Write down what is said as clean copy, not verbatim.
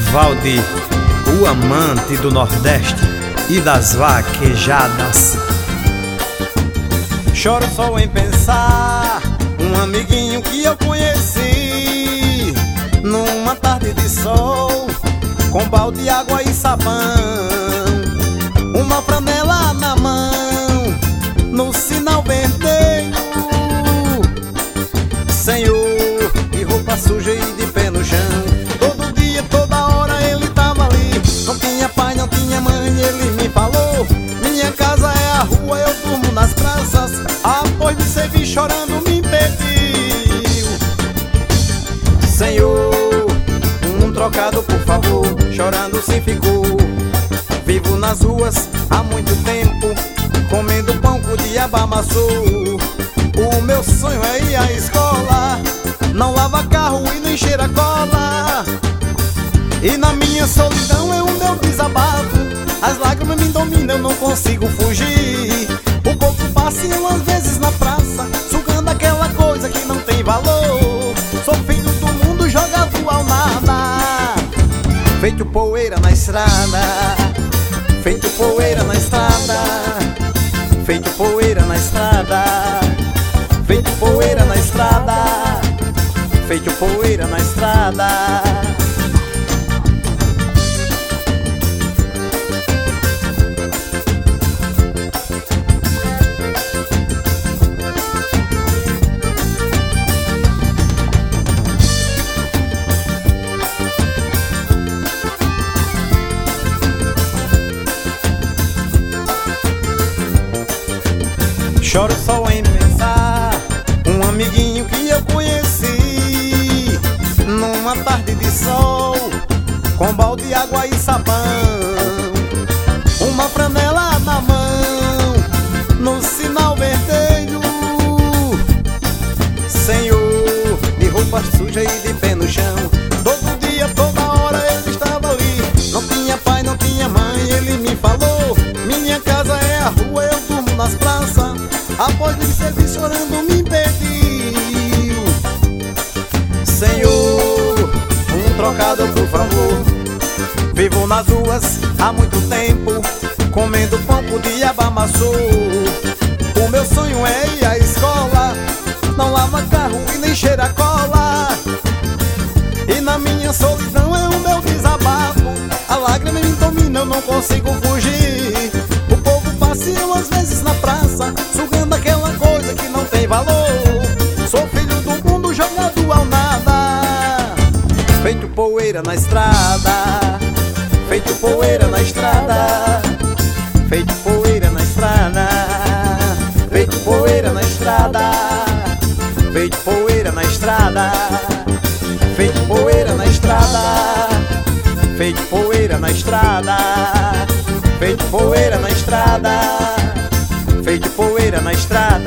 Valdir, o amante do Nordeste e das vaquejadas. Choro só em pensar um amiguinho que eu conheci numa tarde de sol, com balde de água e sabão, uma franela na mão, no sinal vermelho. Senhor, de roupa suja e de pé no chão, todo dia, toda hora ele tava ali. Não tinha pai, não tinha mãe, ele me falou: minha casa é a rua, eu durmo nas praças. Após me servir chorando me impediu. Senhor, um trocado por favor, chorando se ficou. Vivo nas ruas há muito tempo, comendo pão com o diabo amassou. O meu sonho é ir à escola, não lava carro e nem cheira cola. E na minha solidão é o meu desabafo, as lágrimas me dominam, eu não consigo fugir. O corpo passeio às vezes na praça, sugando aquela coisa que não tem valor. Sou filho do mundo jogado ao nada, feito poeira na estrada, feito poeira na estrada, feito poeira na estrada, feito poeira na estrada, feito poeira na estrada. Choro só em pensar um amiguinho que eu conheci numa tarde de sol, com balde de água e sabão, uma franela na mão, no sinal vermelho. Senhor, de roupa suja e de pé no chão, todo dia, toda hora ele estava ali. Não tinha pai, não tinha mãe, ele me falou: minha casa é a rua, eu durmo nas praças. Após me servir chorando me impediu. Senhor, um trocado por favor. Vivo nas ruas há muito tempo, comendo pão que o diabo amassou. O meu sonho é ir à escola, não lava carro e nem cheira cola. E na minha solidão é o meu desabafo, a lágrima me domina, eu não consigo fugir. O povo passeia às vezes na praça, sugando aquela coisa que não tem valor. Sou filho do mundo jogado ao nada, feito poeira na estrada, feito poeira na estrada, feito poeira na estrada, feito poeira na estrada, feito poeira na estrada, feito poeira na estrada, feito poeira na estrada, feito poeira na estrada, feito poeira na estrada.